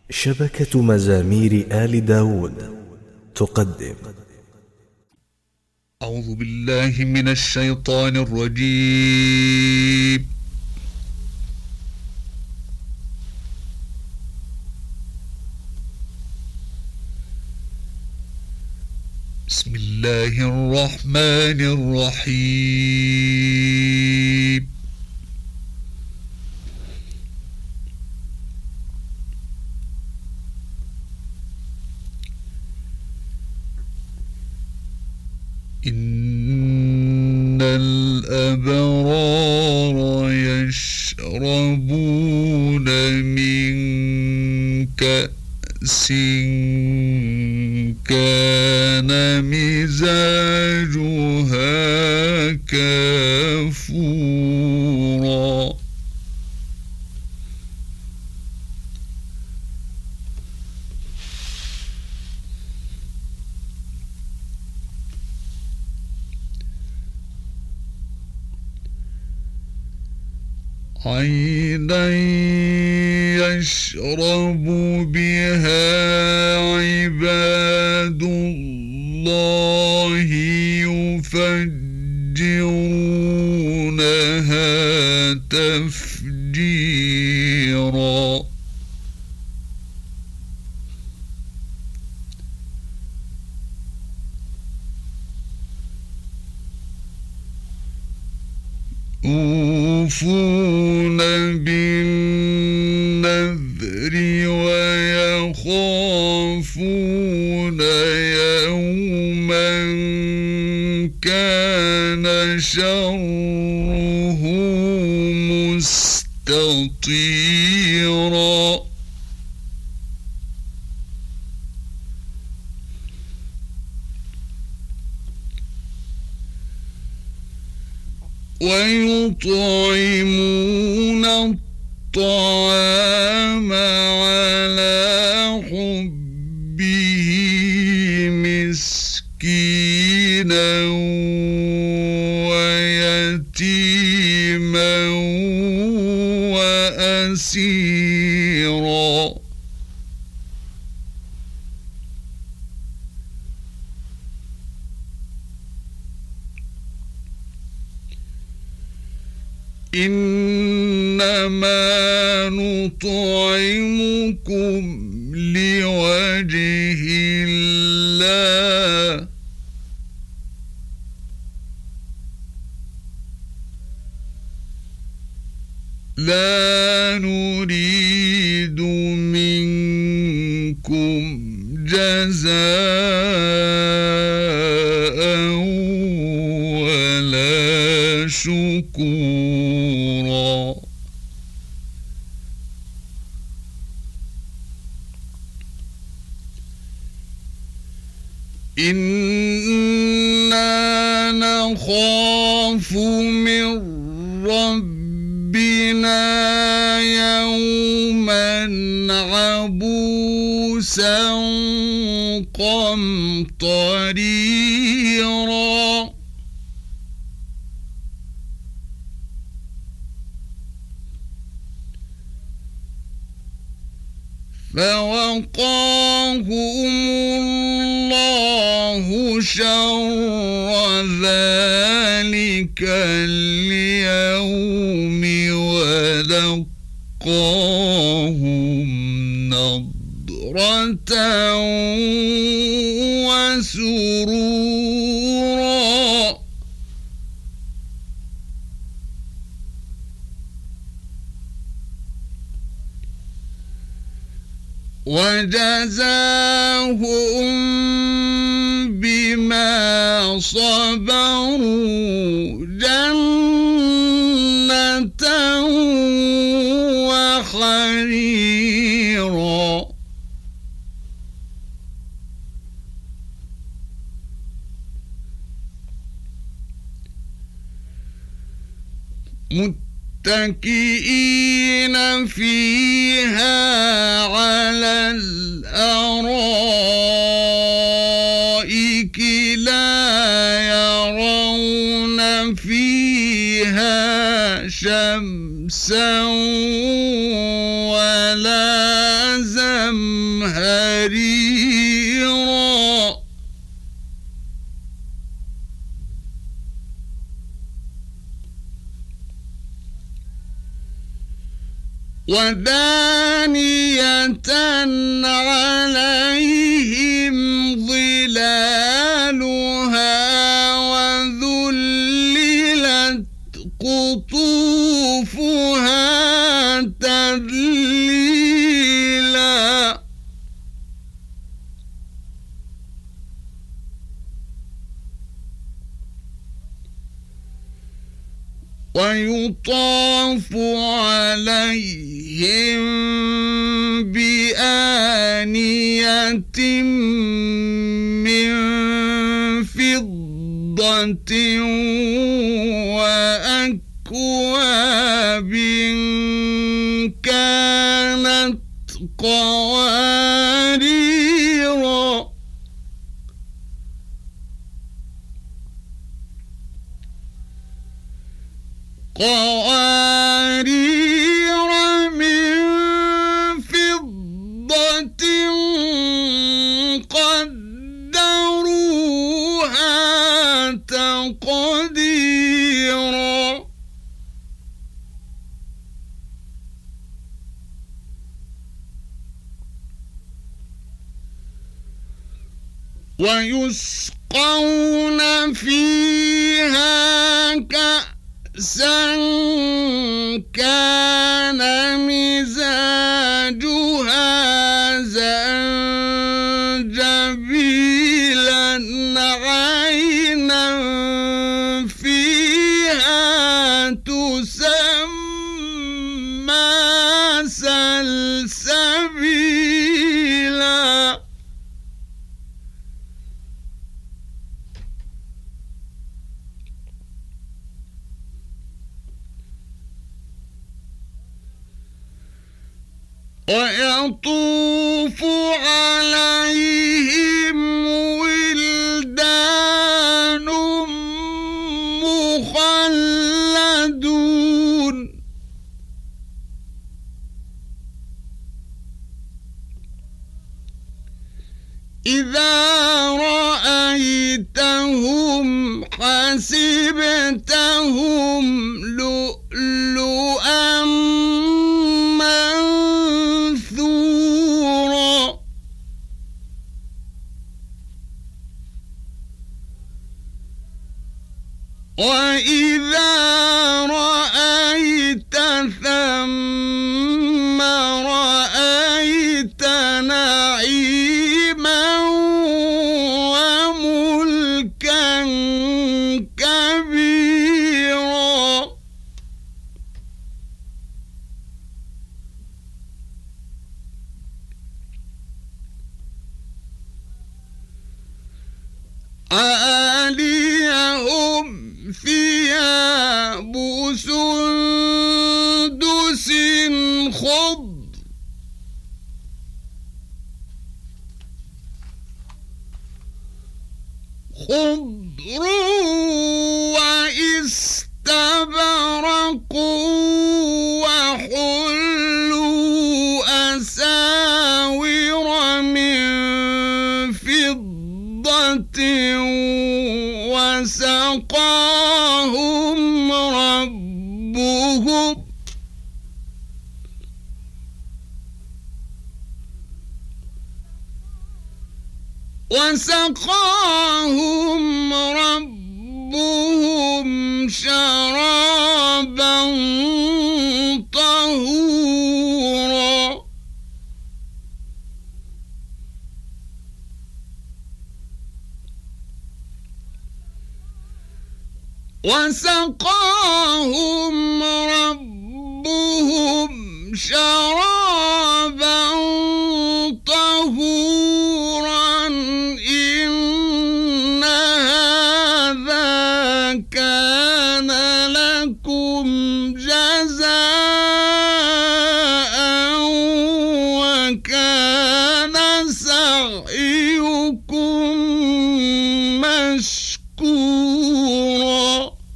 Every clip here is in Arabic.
شبكة مزامير آل داود تقدم. أعوذ بالله من الشيطان الرجيم. بسم الله الرحمن الرحيم. إن الأبرار يشربون من كأس كان مزاجها كافورا. عينا يشرب بها عباد الله يفجرونها تفجيرا. يوفون بالنذر ويخافون يوما كان شره مستطيرا. ويطعمون الطعام على حبه مسكينا ويتيما وأسيرا. إنما نطعمكم لوجه الله لا نريد منكم جزاء ولا شكورا. إنا نخاف من ربنا يوما عبوسا قمطريرا. فوقاهم الله شر ذلك اليوم ولقاهم نضرة وسرورا. وجزاهم بما صبروا جنة وحريرا. متكئين فيها على الأرائك لا يرون فيها شمسا ولا زمهريرا. ودانية عليهم ظلالها وذللت قطوفها تذليلا ويطاف عليهم بآنية من فضة وأكواب كانت قوارير من فضة قدروها تقديرا ويسقون فيها كأسا كان مزاجها زنجبيلا عينا فيها تسمى سلسبيلا ويطوف عليهم ولدان مخلدون إذا رأيتهم حسبتهم لؤلؤا منثورا وإذا رأيت ثم رأيت نعيما وملكا كبيرا عاليهم ثياب سندس خضر واستبرق وحلوا أساور من فضة وسقاهم ربهم شرابا طهورا وسقاهم ربهم شرابا طهورا إن هذا كان لكم جزاء وكان سعيكم مشكورا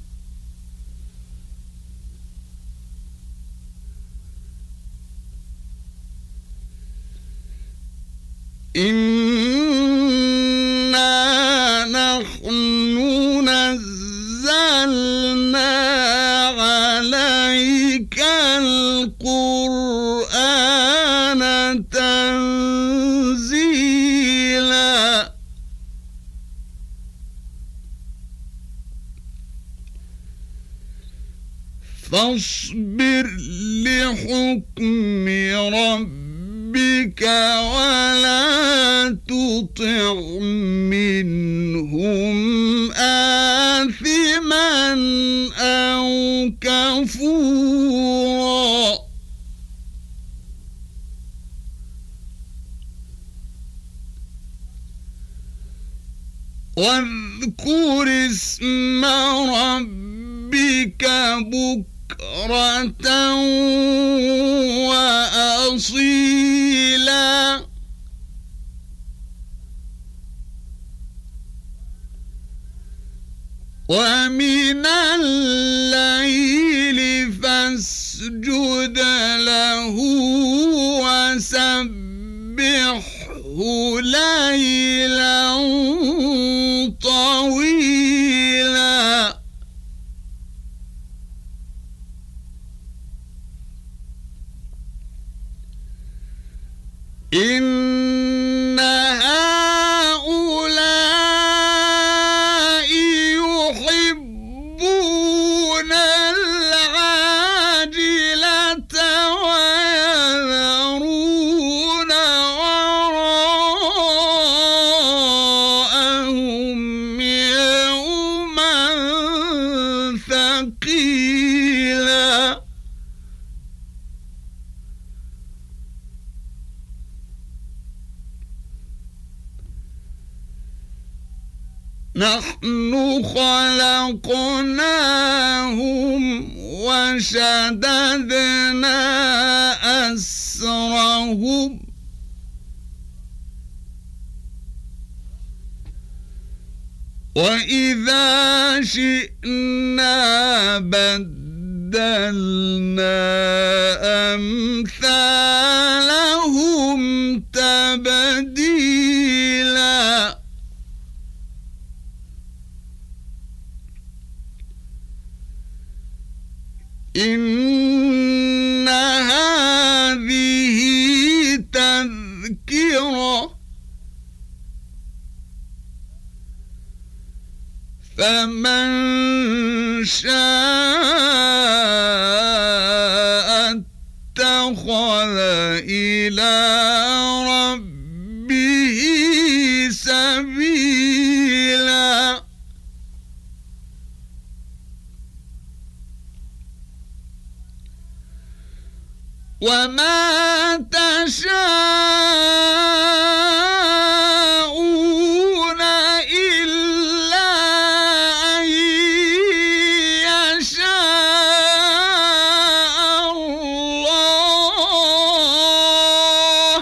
إنا نحن نزلنا عليك القرآن تنزيلا فاصبر لحكم ربك ولا تطع منهم آثما أو كفورا واذكر اسم ربك بكرة وأصيلا ومن الليل فاسجد له وسبحه ليلا طويلا إن هؤلاء يحبون العاجلة ويذرون وراءهم يوما ثقيلا نحن خلقناهم وشددنا أسرهم وإذا شئنا بدلنا أمثالهم تبديلا إن هذه تذكرة فمن شاء اتخذ إلى ربه سبيلا وما تشاءون إلا أن يشاء الله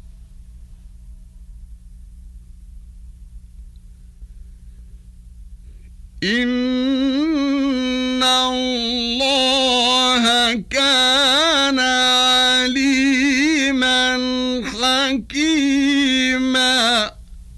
إن الله كان عليما حكيما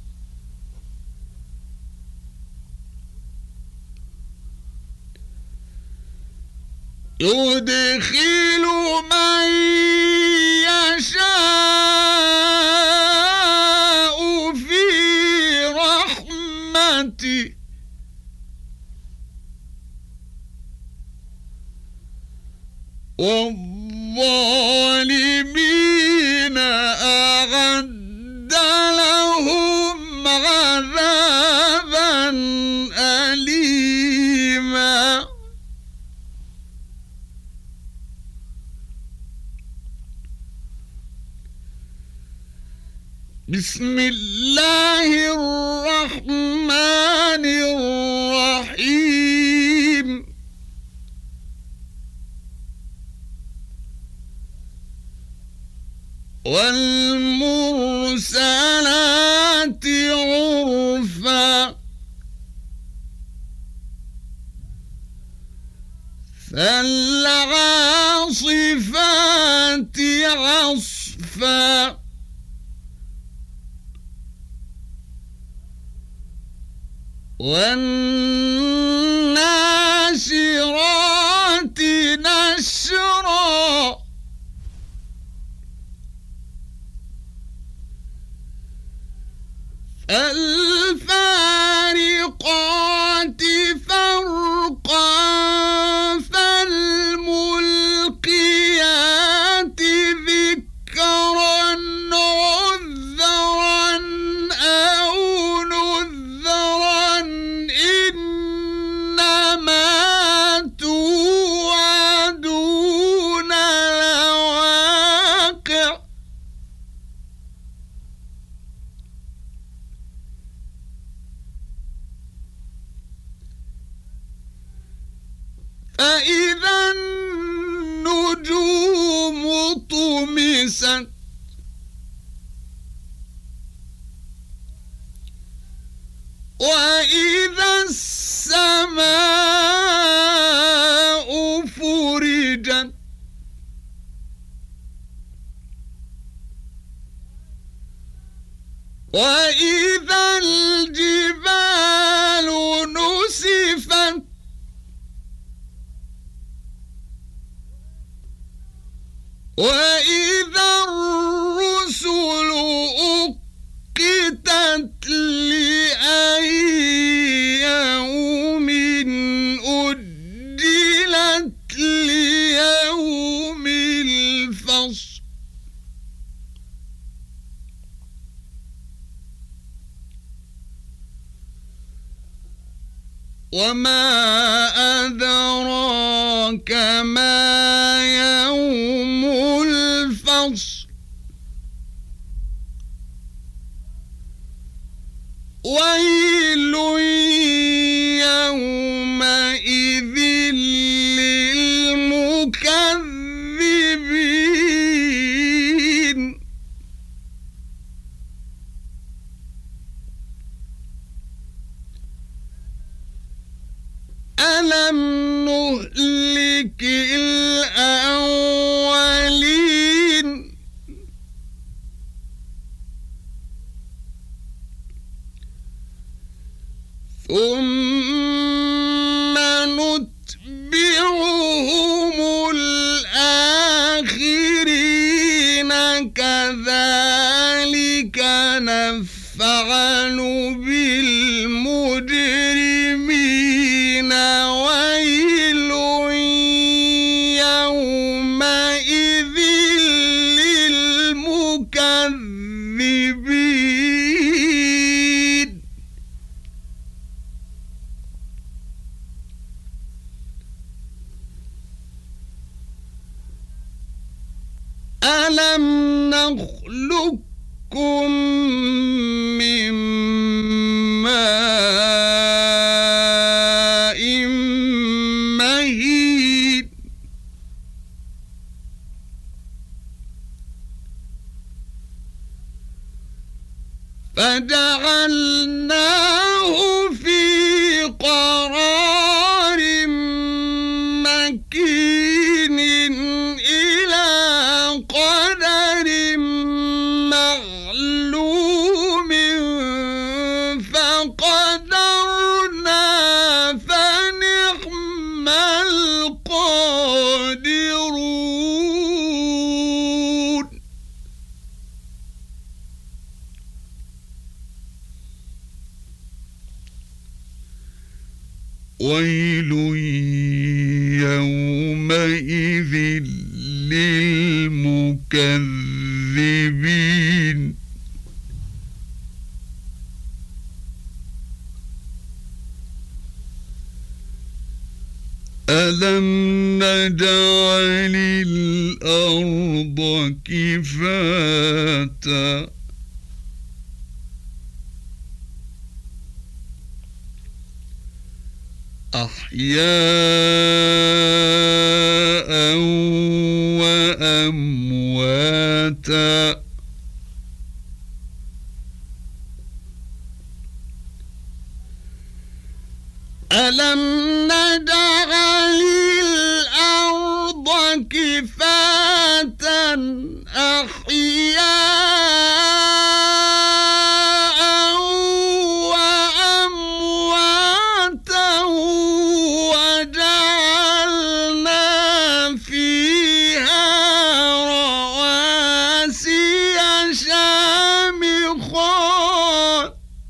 يدخل من يشاء في رحمته والظالمين أعد لهم عذابا أليما بسم الله الرحمن الرحيم والمرسلات عرفا فالعاصفات عصفا والناشرات نشرا فالفارقات فرقا فالملقيات ذكرا عذرا أو نذرا إنما توعدون لواقع فإذا النجوم طمست وإذا السماء فرجت وإذا الجبال نسفت وإذا الرسل أقتت لأي يوم أجلت ليوم الفصل وما أدراك ما يوم الفصل ويل يومئذ للمكذبين ألم نهلك الأولين ثم نتبعهم الآخرين كذلك نفعل بالمجرمين ويل يومئذ للمكذبين ألم نخلقكم من ماء مهين فجعلناه في قرار مكين إلى قدر معلوم فقدرنا فنعم القادرون ويل يومئذ للمكذبين ألم نجعل الأرض كفاتا أحياء وأمواتا ألم نجعل الأرض كفاتا أحياء وأمواتا وجعلنا فيها رواسي شامخات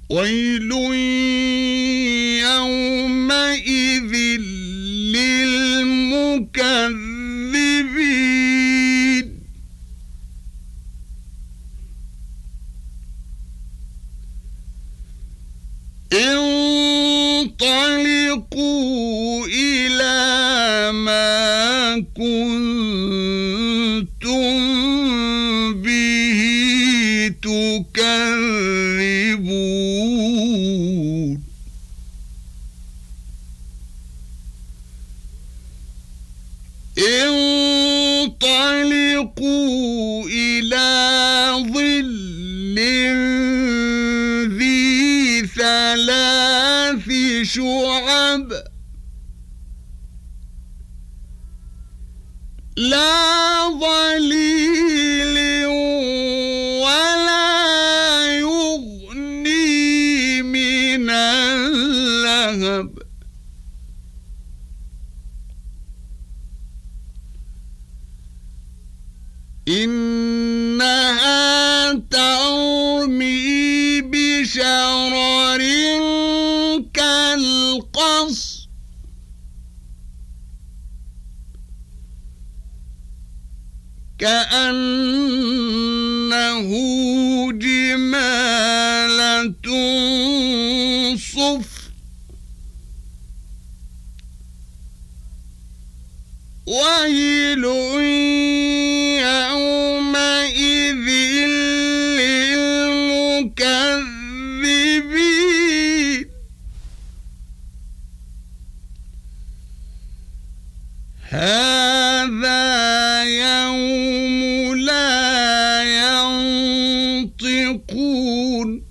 ويل يومئذ للمكذبين انطلقوا إلى ما كنتم به تكذبون انطلقوا إلى ظل ذي ثلاث شعب لا ظليل ولا يغني من اللهب إنها ترمي بشرر كالقصر كأنه جمالة صفر ويل يومئذ للمكذبين هذا يوم لا ينطقون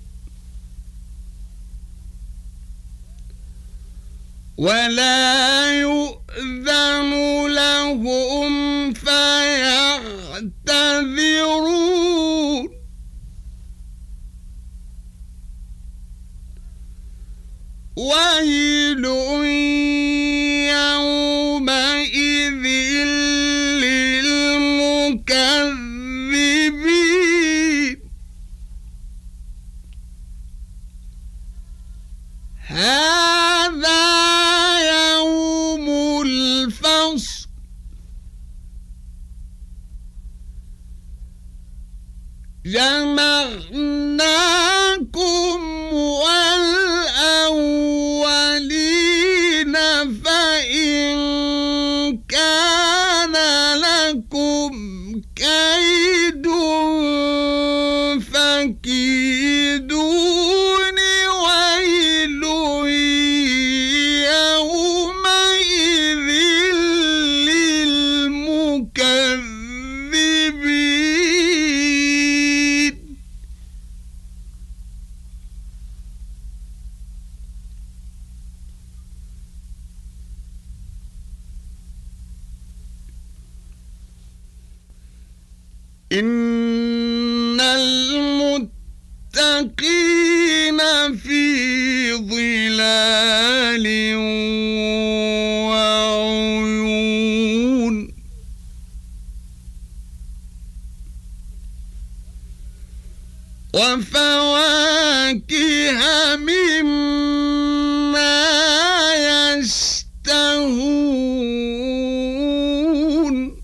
ولا يؤذن لهم فيعتذرون ويل يومئذ للمكذبين هذا يوم الفصل جمعناكم والأولين فإن كان لكم كيد فكيدون ويل يومئذ للمكذبين إن المتقين في ظلال وعيون وفواكه مما يشتهون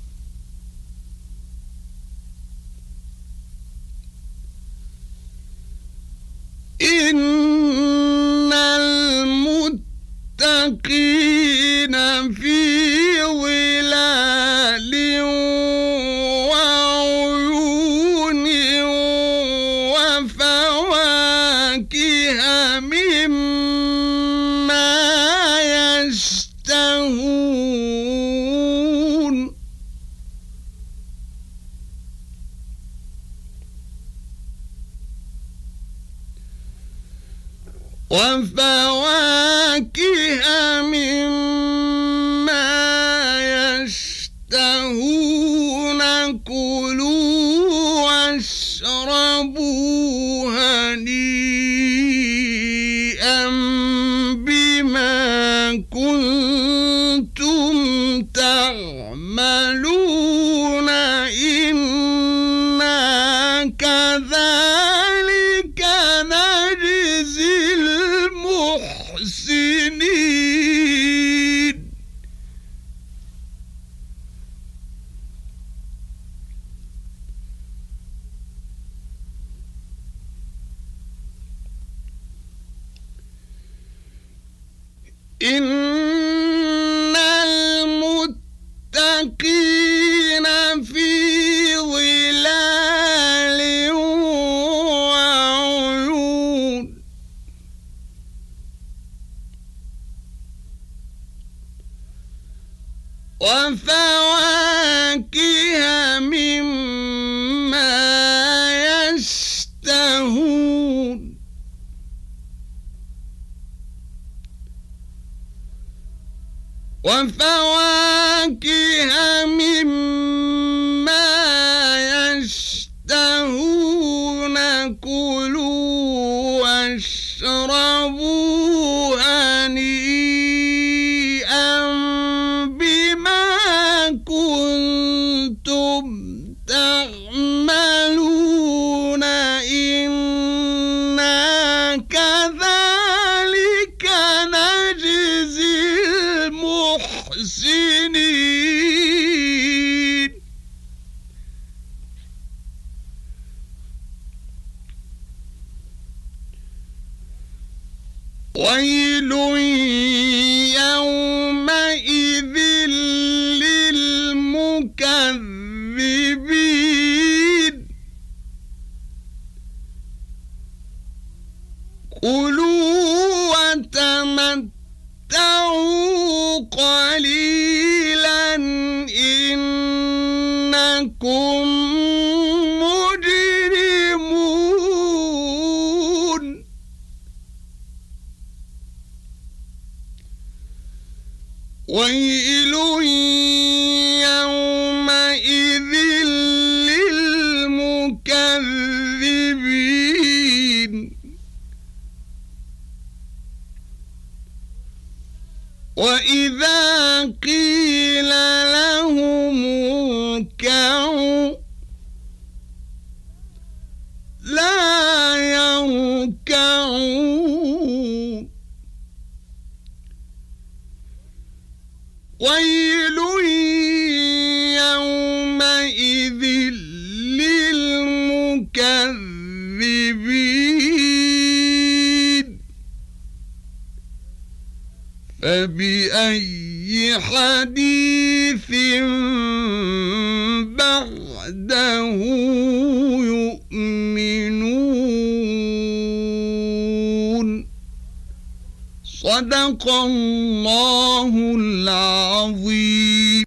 إن المتقين في ظلال وعيون وفواكه مما يشتهون وفواكه مما يشتهون كلوا واشربوا هنيئا بما كنتم تعملون إنا كذلك نجزي إن المتقين في ظلال وعيون وفواكه مما يشتهون كلوا واشربوا هنيئا بما كنتم تعملون إنا كذلك نجزي المحسنين ويل يومئذ للمكذبين كلوا وتمتعوا قليلا إنكم مجرمون ويل يومئذ للمكذبين وإذا قيل لهم اركعوا لا يركعون ويل يومئذ للمكذبين فبأي حديث بعده يؤمنون صدق الله العظيم.